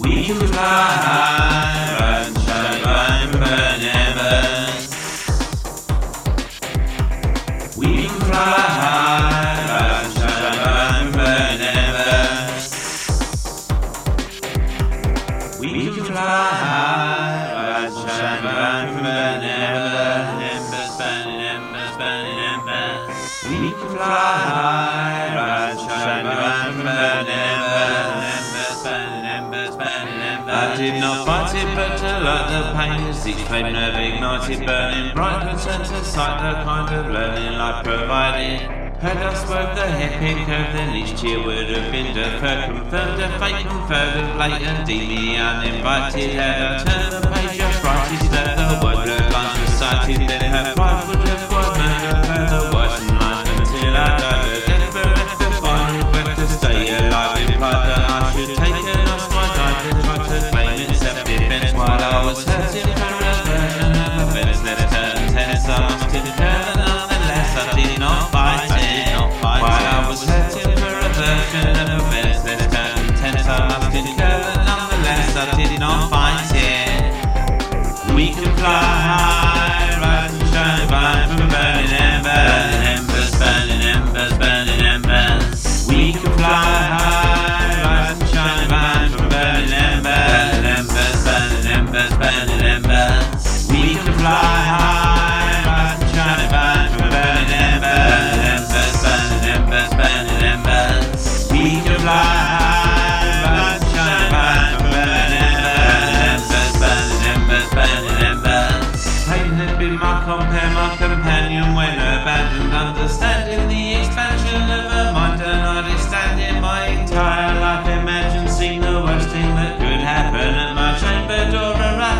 We can fly, rise and shine, burn, burn embers. We can fly, rise and shine, burn, burn embers. We can fly, rise and shine, burn, burn embers, burning embers, burning embers. We can fly, rise and shine, burn, burn embers. I did not fight it, but to like the pain as each flame nerve ignited, burning bright and turned to sight the kind of learning life provided. Heard us swerve the hairpin curve, then each cheer would have been deferred, confirmed a fate conferred of latent me uninvited. Had I turned the page of frighted, that the word blurred lines recited, then her pride would have got murdered further worse than life until I died. The death bereft the final breath to stay alive implied that I should take an while I was hurting for a version of events that turned tense. I must incur, nonetheless I did not fight it. While I was hurting for a version of events that turned tense, I must incur, nonetheless I did not fight it. We can fly, rise and shine, burn from burning embers, burning embers, burning embers. We can fly high, rise and shine, burn from burning embers, burning embers. We can fly high, rise and shine, burn from burning embers, burning embers, burning embers. We can fly high, rise and shine, burn from burning embers, burning embers, burning embers. Pain had been my companion when abandoned, understanding the expansion of a mind, and I did stand in my entire life, imagine seeing the worst thing that could happen at my chamber door.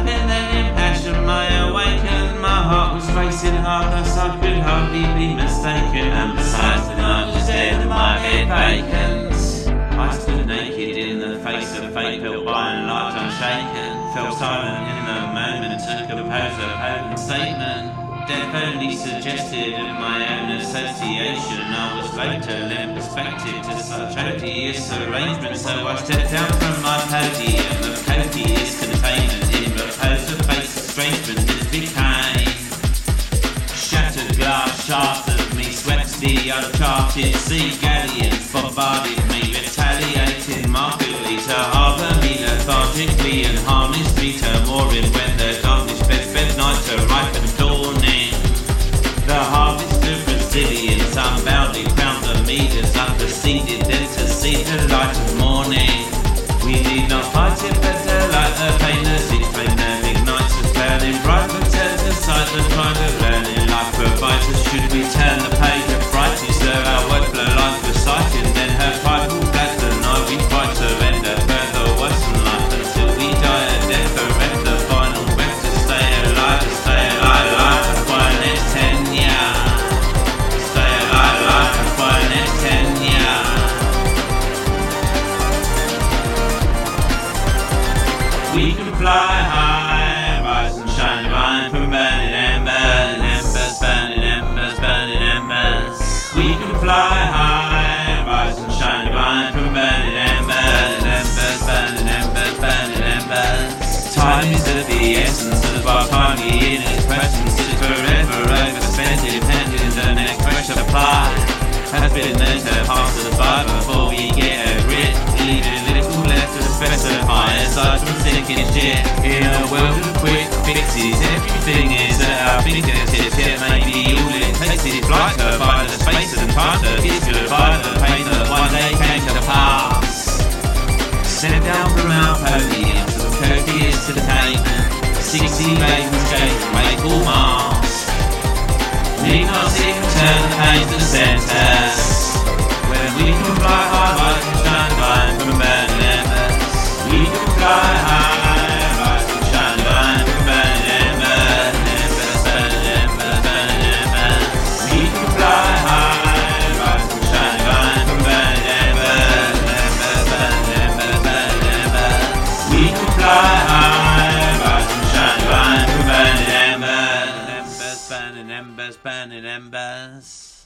My heart was racing hard, thus I could hardly be mistaken. And besides, the night was dead and my bed vacant. I stood naked in the face of fate, felt by and large unshaken. Felt silent in the moment to compose a potent statement. Death only suggested of my own association. I was late to lend perspective to such odious arrangements. So I stepped down from my podium of copious containment in repose of fate's estrangement. It became shattered glass shards of me, swept the uncharted sea. Galleons bombarded me, retaliating markedly to harbour me lethargically and harness me to mooring when the darkness bed nights are ripe and dawning. The harvest of resilience unbounded, crowned the metres unpreceded, then to see the light of morning. We need not fight it, but to light the pain as each flame nerve ignites us, burning bright, but turns aside the kind of learning life provides us. Should we turn the page of fright, serve our words blow lines reciting, then her pride will black the night we fight, surrender further worse than life until we die a death bereft the final breath to stay alive, for the next 10 years. Stay alive, for the next 10 years. We can fly high, rise and shine, burn from burning embers, burning embers, burning embers. We can fly high, rise and shine, burn from burning embers, burning embers, burning embers. Time is of the essence of our timely in its presence is forever overspent, dependent on the next fresh supply. Has been known to pass us by before we get a grip, leaving little left to specify aside from sinking shit. In a world of quick fixes, everything is at our fingertips, yet maybe all it takes is flight to find the space and time to give goodbye the pain that one day came to pass. Sent down from our podium to the courteous to the pavement, 60 maidens gave make all marks. Need not seek to turn the page to centre, when we can fly high, rise and shine, burn from burning embers. We can fly high, rise and shine, burn from burning embers, burning embers, burning embers. We can fly high, rise and shine, burn from burning embers, burning embers, burning embers. We can fly high, rise and shine, burn from burning embers, burning embers, burning embers.